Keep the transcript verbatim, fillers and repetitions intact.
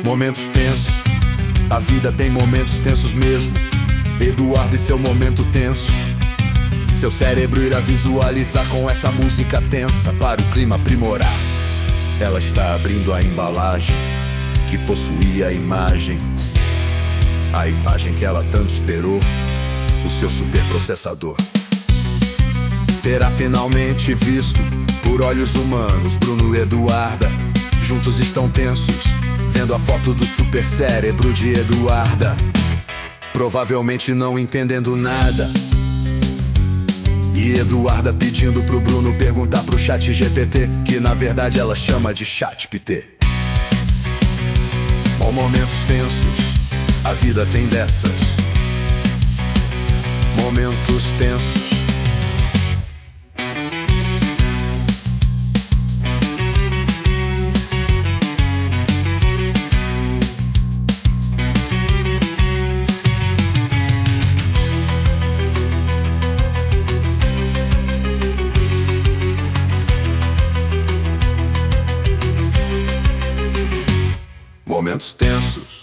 Momentos tensos, a vida tem momentos tensos mesmo. Eduardo e seu momento tenso. Seu cérebro irá visualizar com essa música tensa para o clima aprimorar. Ela está abrindo a embalagem que possuía a imagem, a imagem que ela tanto esperou, o seu superprocessador. Será finalmente visto por olhos humanos. Bruno e Eduarda juntos estão tensos, vendo a foto do super cérebro de Eduarda, provavelmente não entendendo nada. E Eduarda pedindo pro Bruno perguntar pro chat G P T, que na verdade ela chama de chat P T. Com momentos tensos, a vida tem dessas. Momentos tensos. Momentos tensos.